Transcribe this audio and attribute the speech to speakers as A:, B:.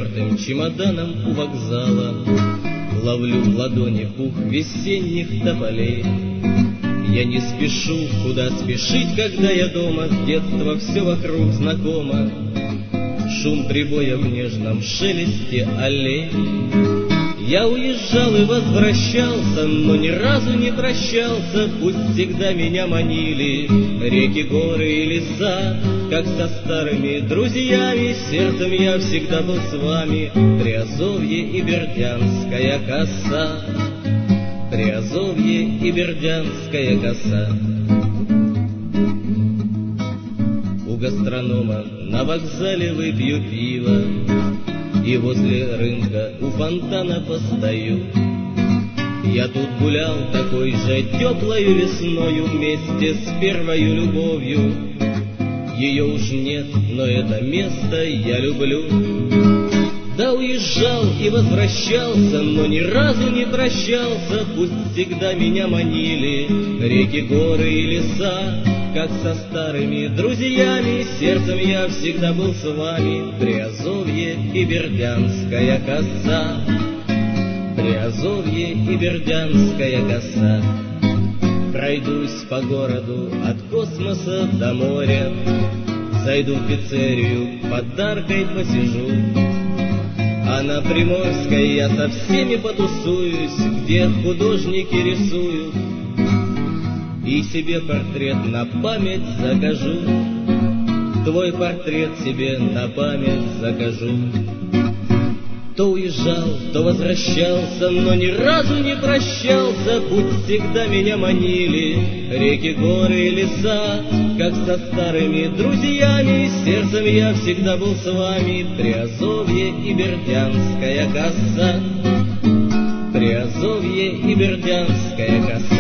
A: потертым чемоданом у вокзала. Ловлю в ладони пух весенних тополей. Я не спешу, куда спешить, когда я дома, с детства все вокруг знакомо. Шум прибоя в нежном шелесте аллей. Я уезжал и возвращался, но ни разу не прощался. Пусть всегда меня манили реки, горы и леса, как со старыми друзьями. Сердцем я всегда был с вами. Приазовье и Бердянская коса, Приазовье и Бердянская коса. У гастронома на вокзале выпью пиво, и возле рынка у фонтана постою. Я тут гулял такой же теплою весною вместе с первою любовью. Ее уж нет, но это место я люблю. Да, уезжал и возвращался, но ни разу не прощался. Пусть всегда меня манили реки, горы и леса, как со старыми друзьями. Сердцем я всегда был с вами. Приазовье и Бердянская коса, Приазовье и Бердянская коса. Пройдусь по городу от космоса до моря, зайду в пиццерию, подаркой посижу. А на Приморской я со всеми потусуюсь, где художники рисуют, и себе портрет на память закажу. Твой портрет себе на память закажу. То уезжал, то возвращался, но ни разу не прощался. Пусть всегда меня манили реки, горы и леса, как со старыми друзьями. Сердцем я всегда был с вами. Приазовье и Бердянская коса, Приазовье и Бердянская коса.